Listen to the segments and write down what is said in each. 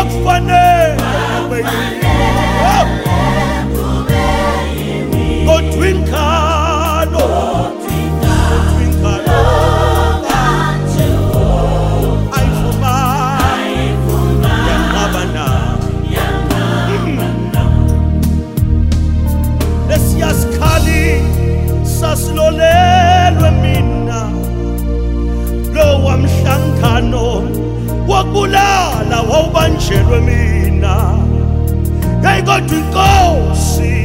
kwakufanele kodwa inkhalo sasilolelwe mina lo wamhlangano wakubulala wawubanjelwe mina hey kodwa inkosi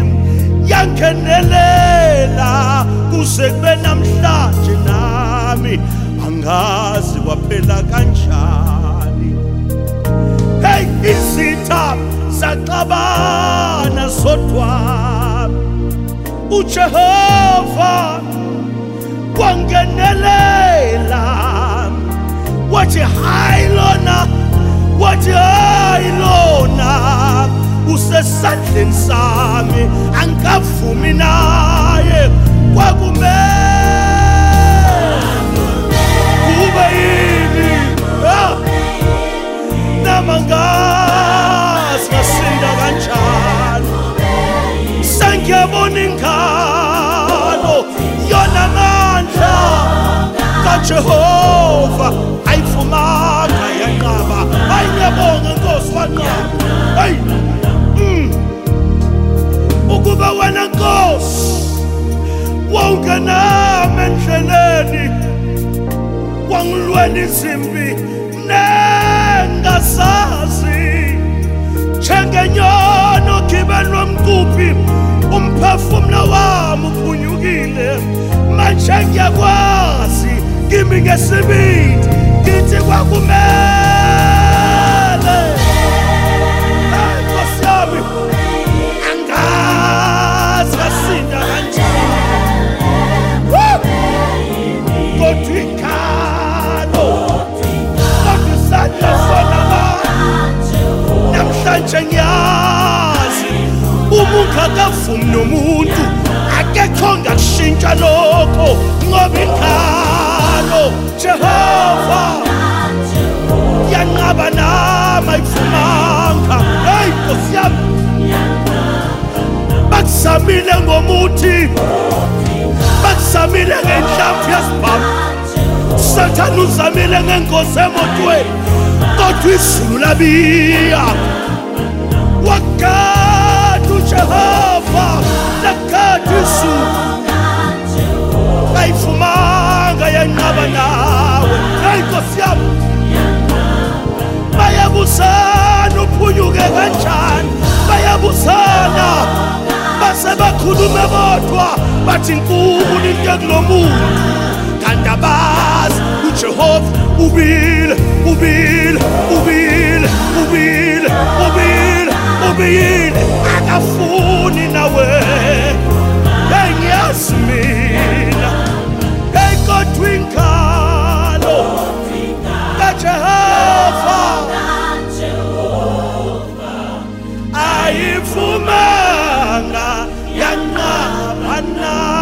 yangenelela kuze kube namhlanje nami angazi kwaphela kanjani hey izitha saxabana sodwa uJehova wangenelela wathi hayi lona wathi hayi lona usesandleni sami angikavumi naye kwakumele kube yini namangazi ngasinda kanjani sangiyabona ingalo yona amandla kaJehova ayifumanga yanqaba ayiyabonga Nkosi wanqaba hey ukuba wena Nkosi wawungenami endleleni wangilwela izimpi nengasazi njengenyoni ogibelwe umquphi umphefumulo wami uphunyukile manje ngiyakwazi kimi ngesibindi ngithi kwakumele Nkosi yami angazi ngasinda kanjani kodwa ikhalo kodwa isandla sona namhlanje ngiyazi umuntu akavumi nomuntu akekho ngakushintsha lokho ngoba ikhalo Jehova yanqaba nami ayifumanga hey Nkosi yami bakuzamile ngomuthi bakuzamile ngenhlamvu yesibhamu Satan uzamile ngengozi emotweni kodwa izulu labiya wakati uJehova lakati izulu ayifumanga yanqaba nawe hey Nkosi yami bayabusana uphunyuke kanjani bayabusana base bakhulume bodwa bathi inkulu into kulomuntu kanti abazi uJehova ubile akafuni nawe hey ngiyazi mina hey kodwa inkalo kaJehova ayifumanga yanqaba nawe